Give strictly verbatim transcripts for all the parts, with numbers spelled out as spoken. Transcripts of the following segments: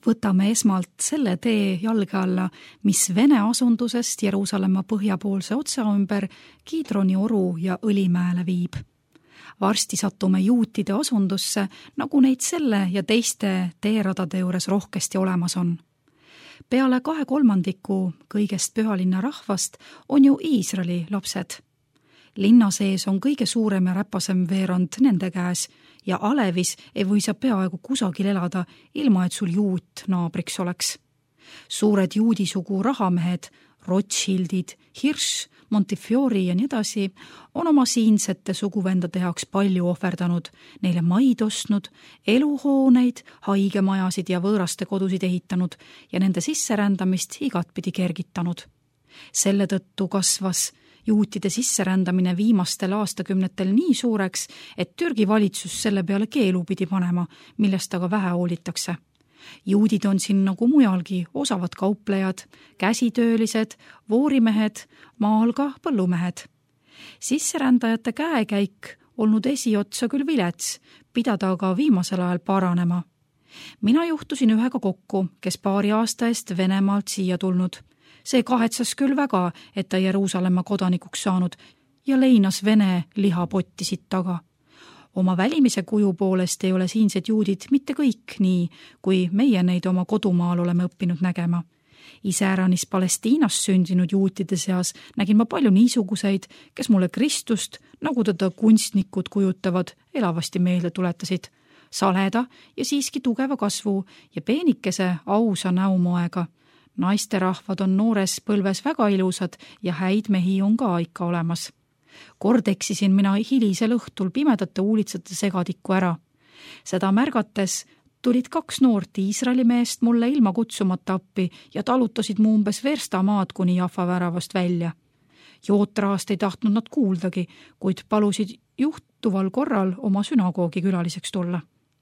Võtame esmalt selle tee jalge alla, mis Vene asundusest Jeruusalemma põhjapoolse otsa ümber Kidroni oru ja Õlimäele viib. Varsti satume juutide asundusse, nagu neid selle ja teiste teeradade juures rohkesti olemas on. Peale kahe kolmandiku kõigest pühalinna rahvast on ju Iisraeli lapsed. Linna sees on kõige suurem ja räpasem veerand nende käes ja Alevis ei või sa peaaegu kusagil elada, ilma et sul juut naabriks oleks. Suured juudisugu rahamehed, Rothschildid, Hirsch, Montefiori ja nii edasi on oma siinsete suguvendade jaoks palju ohverdanud, neile maid ostnud, eluhooneid, haigemajasid ja võõraste kodusid ehitanud ja nende sisserändamist igatpidi kergitanud. Selle tõttu kasvas juutide sisserändamine viimastel aastakümnetel nii suureks, et Türgi valitsus selle peale keelu pidi panema, millest aga vähe hoolitakse. Juudid on siin nagu mujalgi osavad kauplejad, käsitöölised, voorimehed, maal ka põllumehed. Sisserändajate käekäik olnud esiotsa küll vilets, pidada aga viimasel ajal paranema. Mina juhtusin ühega kokku, kes paari aasta eest Venemaalt siia tulnud. See kahetsas küll väga, et ta Jeruusalemma kodanikuks saanud ja leinas Vene lihapotti siit taga. Oma välimise kuju poolest ei ole siinsed juudid mitte kõik nii, kui meie neid oma kodumaal oleme õppinud nägema. Iseäranis Palestiinas sündinud juutide seas nägin ma palju niisuguseid, kes mulle Kristust, nagu teda kunstnikud kujutavad, elavasti meelde tuletasid. Saleda ja siiski tugeva kasvu ja peenikese ausa näumoega. Naisterahvad on noores põlves väga ilusad ja häid mehi on ka ikka olemas. Kord eksisin mina hilisel õhtul pimedate uulitsate segadikku ära. Seda märgates tulid kaks noort Iisraeli meest mulle ilma kutsumata appi ja talutasid mu umbes versta maad kuni Jaffa väravast välja. Jootraast ei tahtnud nad kuuldagi, kuid palusid juhtuval korral oma sünagoogi külaliseks tulla.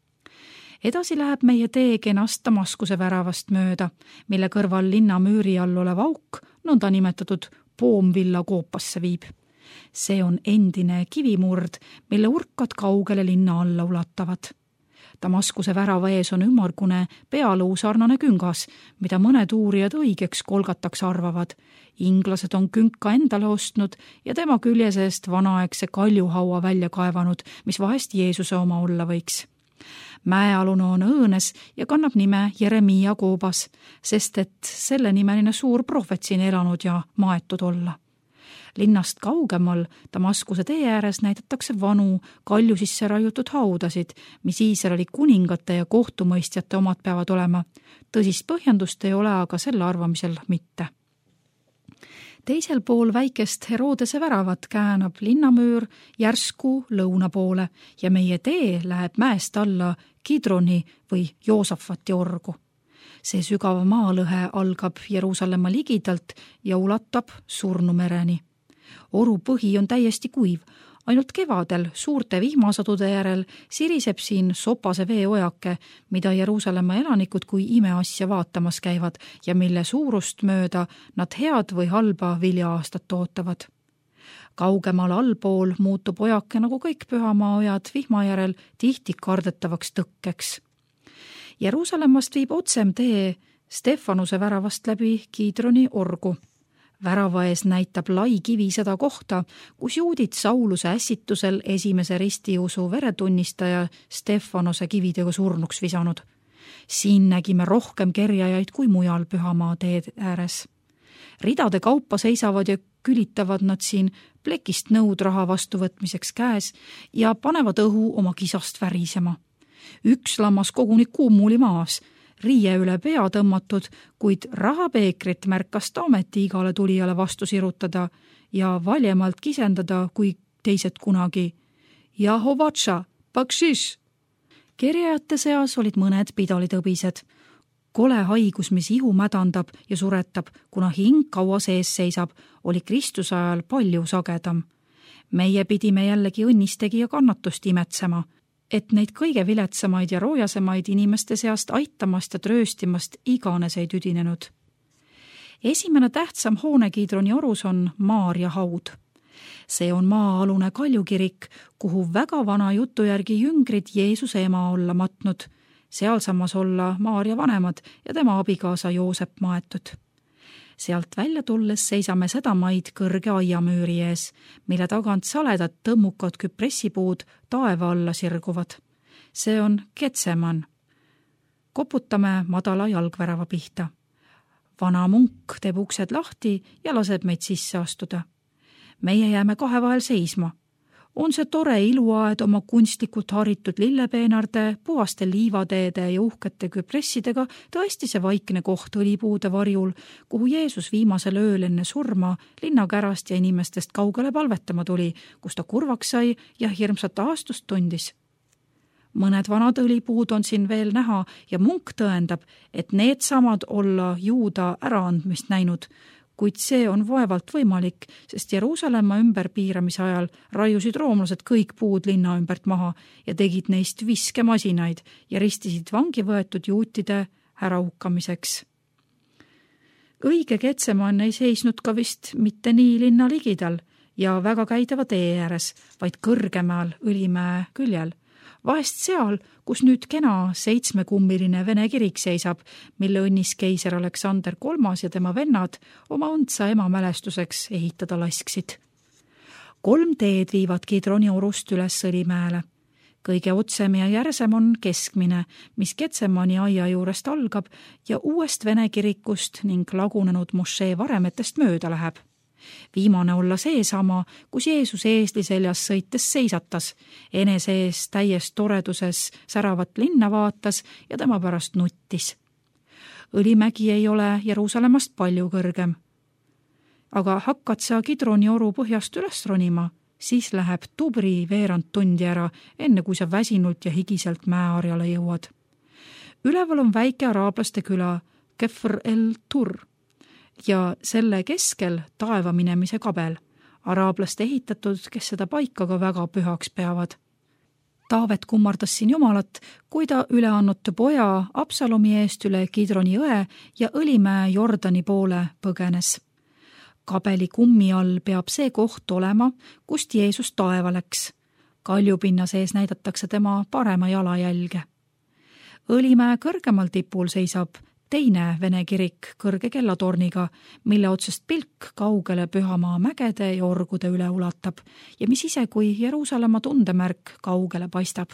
Edasi läheb meie tee kenast Damaskuse väravast mööda, mille kõrval linna müüri all olev auk, nõnda nimetatud Poomvilla koopasse viib. See on endine kivimurd, mille urkad kaugele linna alla ulatavad. Damaskuse värava ees on ümmargune pealuu sarnane küngas, mida mõned uurijad õigeks kolgataks arvavad. Inglased on künka endale ostnud ja tema külje seest vanaaegse kaljuhaua välja kaevanud, mis vahest Jeesuse oma olla võiks. Mäealune on õõnes ja kannab nime Jeremiia koobas, sest et selle nimeline suur prohvet siin elanud ja maetud olla. Linnast kaugemal Damaskuse tee ääres näidatakse vanu, kalju sisse raiutud haudasid, mis Iisraeli kuningate ja kohtumõistjate omad peavad olema. Tõsist põhjendust ei ole aga selle arvamisel mitte. Teisel pool väikest Herodese väravat käänab linnamüür järsku lõuna poole ja meie tee läheb mäest alla Kidroni või Joosafati orgu. See sügav maalõhe algab Jeruusalemma ligidalt ja ulatab Surnumereni. Oru põhi on täiesti kuiv, ainult kevadel suurte vihmasadude järel siriseb siin sopase veeojake, mida Jeruusalemma elanikud kui imeasja vaatamas käivad ja mille suurust mööda nad head või halba vilja-aastat ootavad. Kaugemal allpool muutub ojake nagu kõik pühamaaojad vihma järel tihti kardetavaks tõkkeks. Jeruusalemmast viib otsem tee Stefanuse väravast läbi Kidroni orgu. Värava ees näitab lai kivi seda kohta, kus juudid Sauluse ässitusel esimese ristiusu veretunnistaja Stefanose kividega surnuks visanud. Siin nägime rohkem kerjajaid kui mujal pühamaa teed ääres. Ridade kaupa seisavad ja külitavad nad siin plekist nõud raha vastuvõtmiseks käes ja panevad õhu oma kisast värisema. Üks lammas koguni kummuli maas, riie üle pea tõmmatud, kuid rahapeekrit märkas ta ometi igale tulijale vastu sirutada ja valjemalt kisendada kui teised kunagi. Jahovatša, pakshiš! Kerjajate seas olid mõned pidalitõbised. Kole haigus, mis ihu mädandab ja suretab, kuna hing kaua sees seisab, oli Kristuse ajal palju sagedam. Meie pidime jällegi õnnistegi ja kannatust imetsema, et neid kõige viletsamaid ja roojasemaid inimeste seast aitamast ja trööstimast iganes ei tüdinenud. Esimene tähtsam hoone Kidroni orus on Maarja haud. See on maa-alune kaljukirik, kuhu väga vana jutu järgi jüngrid Jeesuse ema olla matnud. sealsamas olla Maarja vanemad ja tema abikaasa Joosep maetud. Sealt välja tulles seisame sedamaid kõrge aiamüüri ees, mille tagant saledad tõmmukad küpressipuud taeva alla sirguvad. See on Getseman. Koputame madala jalgvärava pihta. Vana munk teeb uksed lahti ja laseb meid sisse astuda. Meie jääme kahe vahel seisma. On see tore iluaed oma kunstlikult haritud lillepeenarde, puhaste liivateede ja uhkete küpressidega tõesti see vaikne koht õlipuude varjul, kuhu Jeesus viimasel ööl enne surma linnakärast ja inimestest kaugele palvetama tuli, kus ta kurvaks sai ja hirmsat ahastust tundis. Mõned vanad õlipuud on siin veel näha ja munk tõendab, et need samad olla juuda äraandmist näinud, kuid see on vaevalt võimalik, sest Jeruusalemma ümberpiiramise ajal raiusid roomlased kõik puud linna ümbert maha ja tegid neist viskemasinaid ja ristisid vangi võetud juutide ärahukkamiseks. Õige Getseman ei seisnud ka vist mitte nii linna ligidal ja väga käidava tee ääres, vaid kõrgemal Õlimäe küljel. Vahest seal, kus nüüd kena seitsmekummiline vene kirik seisab, mille õnnis keiser Aleksander kolmas ja tema vennad oma õndsa ema mälestuseks ehitada lasksid. Kolm teed viivad Kidroni orust üles Õlimäele. Kõige otsem ja järsem on keskmine, mis Getsemani aia juurest algab ja uuest vene kirikust ning lagunenud mošee varemetest mööda läheb. Viimane olla seesama, kus Jeesus eesli seljas sõites seisatas, enese ees täies toreduses säravat linna vaatas ja tema pärast nuttis. Õlimägi ei ole Jeruusalemmast palju kõrgem. Aga hakkad sa Kidroni oru põhjast üles ronima, siis läheb tubri veerand tundi ära, enne kui sa väsinult ja higiselt mäearjale jõuad. Üleval on väike araablaste küla Kefr el-Tur ja selle keskel taeva minemise kabel, araablaste ehitatud, kes seda paika ka väga pühaks peavad. Taavet kummardas siin Jumalat, kui ta üleannutu poja Absalomi eest üle Kidroni õe ja Õlimäe Jordani poole põgenes. Kabeli kummi all peab see koht olema, kust Jeesus taeva läks. Kaljupinna sees näidatakse tema parema jalajälge. Õlimäe kõrgemal tipul seisab teine vene kirik kõrge kellatorniga, mille otsest pilk kaugele Pühamaa mägede ja orgude üle ulatab ja mis ise kui Jeruusalemma tundemärk kaugele paistab.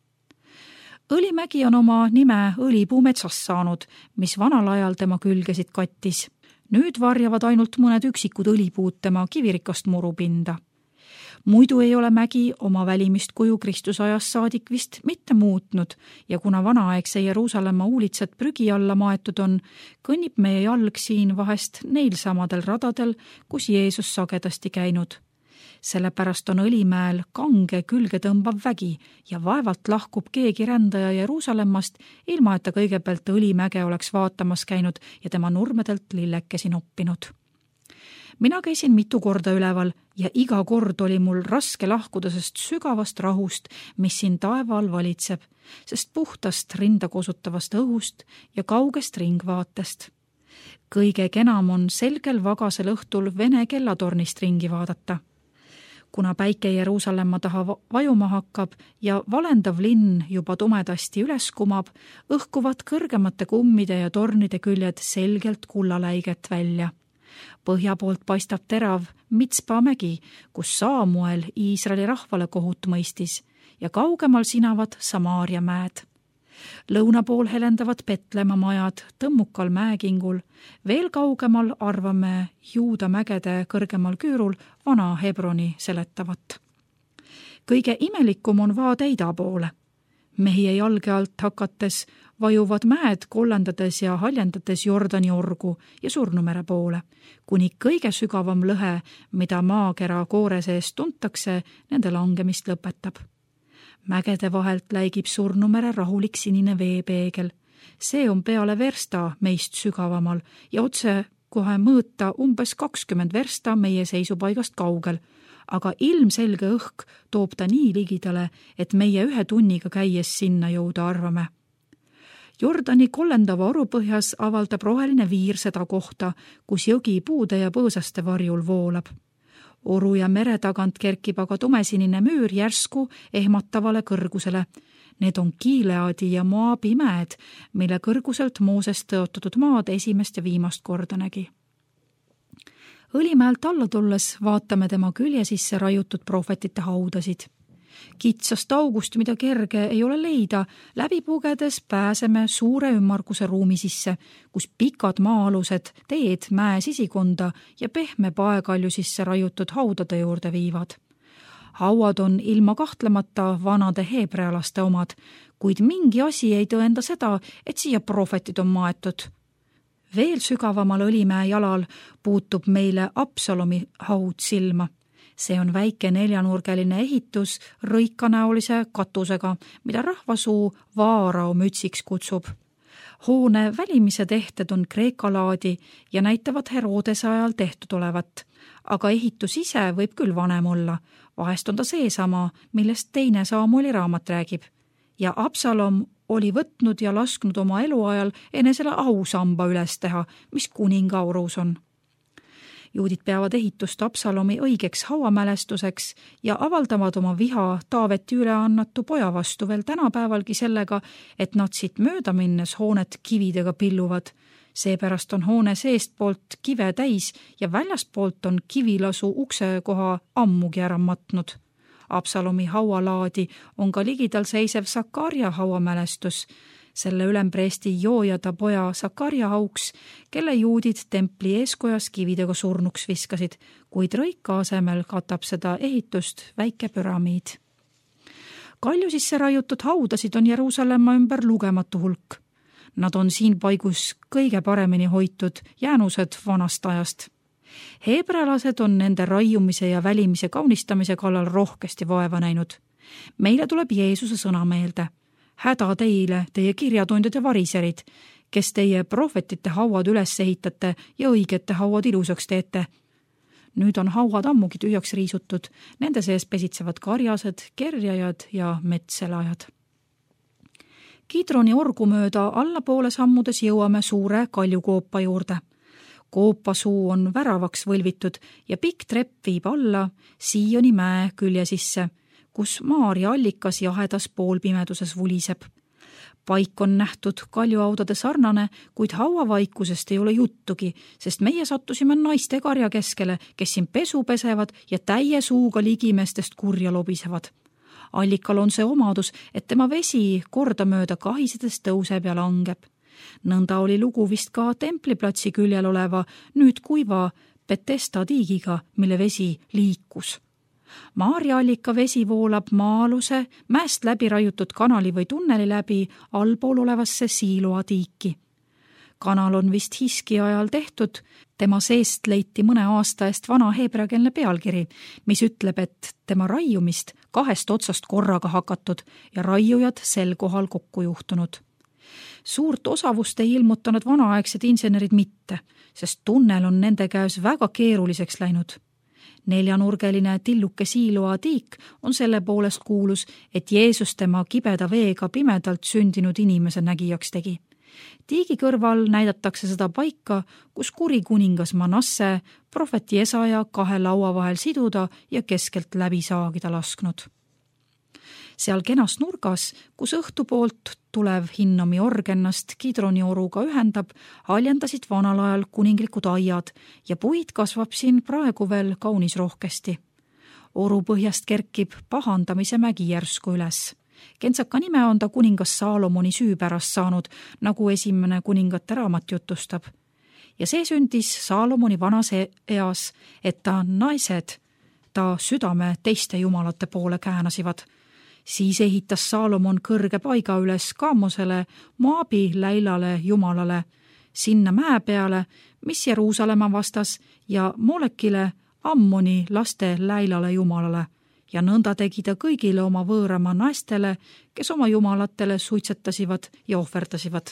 Õlimägi on oma nime õlipuu metsast saanud, mis vanal ajal tema külgesid kattis. Nüüd varjavad ainult mõned üksikud õlipuud tema kivirikast murupinda. Muidu ei ole mägi oma välimist kuju Kristusajast saadik vist mitte muutnud ja kuna vanaaegse Jeruusalemma uulitsad prügi alla maetud on, kõnnib meie jalg siin vahest neil samadel radadel, kus Jeesus sagedasti käinud. Sellepärast on Õlimäel kange külge tõmbav vägi ja vaevalt lahkub keegi rändaja Jeruusalemmast, ilma et ta kõigepealt Õlimäge oleks vaatamas käinud ja tema nurmedelt lillekesi noppinud. Mina käisin mitu korda üleval ja iga kord oli mul raske lahkuda sest sügavast rahust, mis siin taeva all valitseb, sest puhtast rinda kosutavast õhust ja kaugest ringvaatest. Kõige kenam on selgel vagasel õhtul vene kellatornist ringi vaadata. Kuna päike Jeruusalemma taha vajuma hakkab ja valendav linn juba tumedasti üles kumab, õhkuvad kõrgemate kummide ja tornide küljed selgelt kullaläiget välja. Põhja poolt paistab terav Mitspa mägi, kus Saamuel Iisraeli rahvale kohut mõistis ja kaugemal sinavad Samaaria mäed. Lõuna pool helendavad Petlemma majad tõmmukal mäekingul, veel kaugemal arvame Juuda mägede kõrgemal küürul vana Hebroni seletavat. Kõige imelikum on vaade ida poole. Meie jalge alt hakates vajuvad mäed kollendades ja haljendades Jordani orgu ja Surnumere poole, kuni kõige sügavam lõhe, mida maakera koore sees tuntakse, nende langemist lõpetab. Mägede vahelt läigib Surnumere rahulik sinine veepeegel. See on peale versta meist sügavamal ja otse kohe mõõta umbes kakskümmend versta meie seisupaigast kaugel, aga ilmselge õhk toob ta nii ligidale, et meie ühe tunniga käies sinna jõuda arvame. Jordani kollendava orupõhjas avaldab roheline viir seda kohta, kus jõgi puude ja põõsaste varjul voolab. Oru ja mere tagant kerkib aga tumesinine müür järsku ehmatavale kõrgusele. Need on Gileadi ja Moabi mäed, mille kõrguselt Moosest tõotatud maad esimest ja viimast korda nägi. Õlimäelt alla tulles vaatame tema külje sisse raiutud prohvetite haudasid. Kitsast august, mida kerge ei ole leida, läbi pugedes pääseme suure ümmarguse ruumi sisse, kus pikad maa-alused teed mäe sisikonda ja pehme paekalju sisse raiutud haudade juurde viivad. Hauad on ilma kahtlemata vanade heebrealaste omad, kuid mingi asi ei tõenda seda, et siia prohvetid on maetud. Veel sügavamal Õlimäe jalal puutub meile Absalomi haud silma. See on väike neljanurgeline ehitus rõikanäolise katusega, mida rahvasuu vaarao mütsiks kutsub. Hoone välimise tehted on Kreeka laadi ja näitavad Herodese ajal tehtud olevat, aga ehitus ise võib küll vanem olla. Vahest on ta seesama, millest teine Samueli raamat räägib. Ja Absalom oli võtnud ja lasknud oma eluajal enesele ausamba üles teha, mis kuninga aurus on. Juudid peavad ehitust Absalomi õigeks hauamälestuseks ja avaldavad oma viha Taaveti üle annatu poja vastu veel tänapäevalgi sellega, et nad siit mööda minnes hoonet kividega pilluvad. Seepärast on hoone seestpoolt kive täis ja väljaspoolt on kivilasu ukse koha ammugi ära matnud. Absalomi haualaadi on ka ligidal seisev Sakarja hauamälestus, selle ülempreesti Joojada poja Sakarja hauks, kelle juudid templi eeskojas kividega surnuks viskasid, kuid rõika asemel katab seda ehitust väike püramiid. Kalju sisse raiutud haudasid on Jeruusalemma ümber lugematu hulk. Nad on siin paigus kõige paremini hoitud jäänused vanast ajast. Heebrealased on nende raiumise ja välimise kaunistamise kallal rohkesti vaeva näinud. Meile tuleb Jeesuse sõna meelde. Häda teile, teie kirjatundjad ja variserid, kes teie prohvetite hauad üles ehitate ja õigete hauad ilusaks teete. Nüüd on hauad ammugi tühjaks riisutud, nende sees pesitsevad karjased, kerjajad ja metselajad. Kidroni orgu mööda allapoole sammudes jõuame suure kaljukoopa juurde. Koopasuu on väravaks võlvitud ja pikk trepp viib alla Sioni mäe külje sisse, kus Maarja allikas jahedas poolpimeduses vuliseb. Paik on nähtud kaljuaudade sarnane, kuid hauavaikusest ei ole juttugi, sest meie sattusime naiste karja keskele, kes siin pesu pesevad ja täie suuga ligimestest kurja lobisevad. Allikal on see omadus, et tema vesi kordamööda kahisedes tõuseb ja langeb. Nõnda oli lugu vist ka templiplatsi küljel oleva nüüd kuiva Betesta tiigiga, mille vesi liikus. Maarja allika vesi voolab maa-aluse, mäest läbi raiutud kanali või tunneli läbi allpool olevasse Siiloa tiiki. Kanal on vist Hiski ajal tehtud, tema seest leiti mõne aasta eest vana heebreakeelne pealkiri, mis ütleb, et tema raiumist kahest otsast korraga hakatud ja raiujad sel kohal kokku juhtunud. Suurt osavust ei ilmutanud vanaaegsed insenerid mitte, sest tunnel on nende käes väga keeruliseks läinud. Neljanurgeline tilluke Siiloa tiik on selle poolest kuulus, et Jeesus tema kibeda veega pimedalt sündinud inimese nägijaks tegi. Tiigi kõrval näidatakse seda paika, kus kuri kuningas Manasse prohveti Esaja kahe laua vahel siduda ja keskelt läbi saagida lasknud. Seal kenas nurgas, kus õhtupoolt tulev Hinnomi org ennast Kidroni oruga ühendab, haljendasid vanal ajal kuninglikud aiad ja puid kasvab siin praegu veel kaunis rohkesti. Oru põhjast kerkib pahandamise mägi järsku üles. Kentsaka nime on ta kuningas Saalomoni süü pärast saanud, nagu esimene kuningate raamat jutustab. Ja see sündis Saalomoni vanas eas, et ta naised ta südame teiste jumalate poole käänasivad. Siis ehitas Saalomon kõrge paiga üles Kaamosele, Moabi läilale jumalale, sinna mäe peale, mis Jeruusalemma vastas, ja Molekile, Ammoni laste läilale jumalale, ja nõnda tegi ta kõigile oma võõrama naistele, kes oma jumalatele suitsetasivad ja ohverdasivad.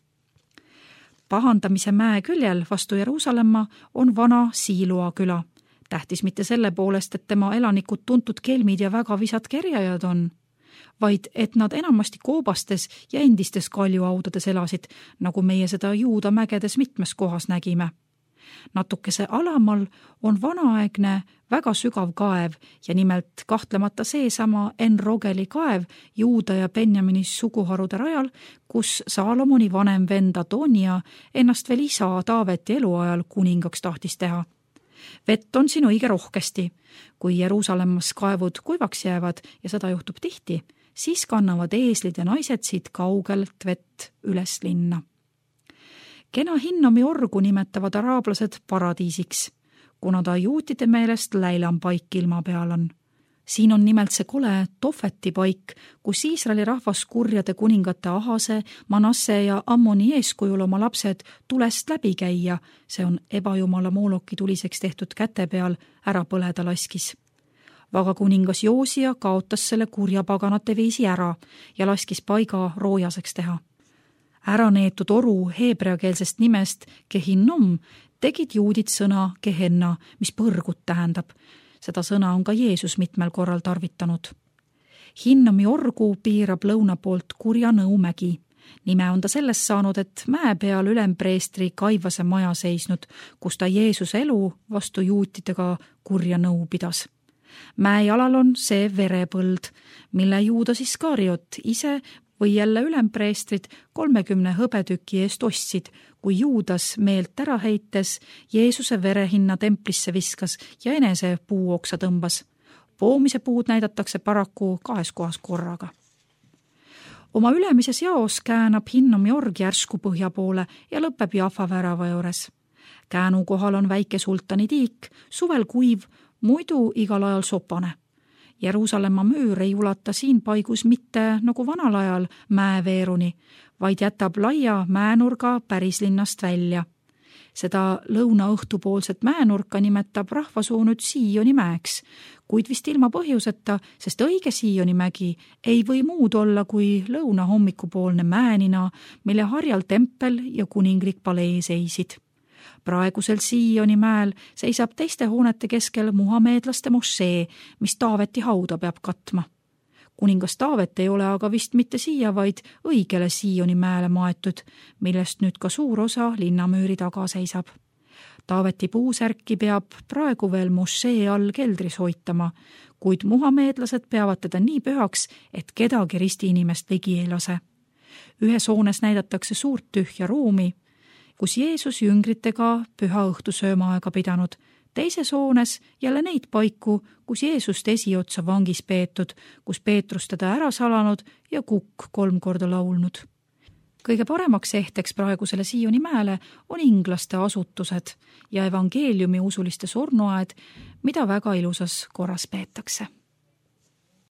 Pahandamise mäe küljel vastu Jeruusalemma on vana Siiloa küla. Tähtis mitte selle poolest, et tema elanikud tuntud kelmid ja väga visad kerjajad on, vaid et nad enamasti koobastes ja endistes kaljuaudades elasid, nagu meie seda Juuda mägedes mitmes kohas nägime. Natukese alamal on vanaaegne väga sügav kaev ja nimelt kahtlemata seesama En Rogeli kaev Juuda ja Benjamini suguharude rajal, kus Saalomoni vanem vend Adonia ennast veel isa Taaveti eluajal kuningaks tahtis teha. Vett on siin õige rohkesti. Kui Jeruusalemmas kaevud kuivaks jäävad, ja seda juhtub tihti, siis kannavad eeslid ja naised siit kaugelt vett üles linna. Kena Hinnomi orgu nimetavad araablased paradiisiks, kuna ta juutide meelest läilam paik ilma peal on. Siin on nimelt see kole Tofeti paik, kus Iisraeli rahvas kurjade kuningate Ahase, Manasse ja Ammoni eeskujul oma lapsed tulest läbi käia, see on ebajumala Mooloki tuliseks tehtud käte peal, ära põleda laskis. Vaga kuningas Joosia kaotas selle kurja paganate viisi ära ja laskis paiga roojaseks teha. Ära neetud oru heebreakeelsest nimest Gehinnom tegid juudid sõna Gehenna, mis põrgut tähendab. Seda sõna on ka Jeesus mitmel korral tarvitanud. Hinnomi orgu piirab lõuna poolt Kurja Nõumägi. Nime on ta sellest saanud, et mäe peal ülempreestri Kaivase maja seisnud, kus ta Jeesuse elu vastu juutidega kurja nõu pidas. Mäe jalal on see verepõld, mille Juudas Iskariot ise või jälle ülempreestrid kolmekümne hõbetüki eest ostsid, kui Juudas meelt ära heites Jeesuse verehinna templisse viskas ja enese puuoksa tõmbas. Poomise puud näidatakse paraku kahes kohas korraga. Oma ülemises jaos käänab Hinnomi org järsku põhja poole ja lõpeb Jaffa värava juures. Käänu kohal on väike sultani tiik, suvel kuiv, muidu igal ajal sopane. Jeruusalemma müür ei ulata siin paigus mitte nagu vanal ajal mäeveeruni, vaid jätab laia mäenurga päris linnast välja. Seda lõuna õhtupoolset mäenurka nimetab rahvasuu nüüd Sioni mäeks, kuid vist ilma põhjuseta, sest õige Sioni mägi ei või muud olla kui lõuna hommikupoolne mäenina, mille harjal tempel ja kuninglik palee seisid. Praegusel Sioni mäel seisab teiste hoonete keskel muhameedlaste mošee, mis Taaveti hauda peab katma. Kuningas Taavet ei ole aga vist mitte siia, vaid õigele Sioni mäele maetud, millest nüüd ka suur osa linnamüüri taga seisab. Taaveti puusärki peab praegu veel mošee all keldris hoitama, kuid muhameedlased peavad teda nii pühaks, et kedagi ristiinimest ligi ei lase. Ühes hoones näidatakse suurt tühja ruumi, kus Jeesus jüngritega püha õhtusöömaaega pidanud, teises hoones jälle neid paiku, kus Jeesust esiotsa vangis peetud, kus Peetrus teda ära salanud ja kukk kolm korda laulnud. Kõige paremaks ehteks praegusele Sioni mäele on inglaste asutused ja evangeeliumi usuliste surnuaed, mida väga ilusas korras peetakse.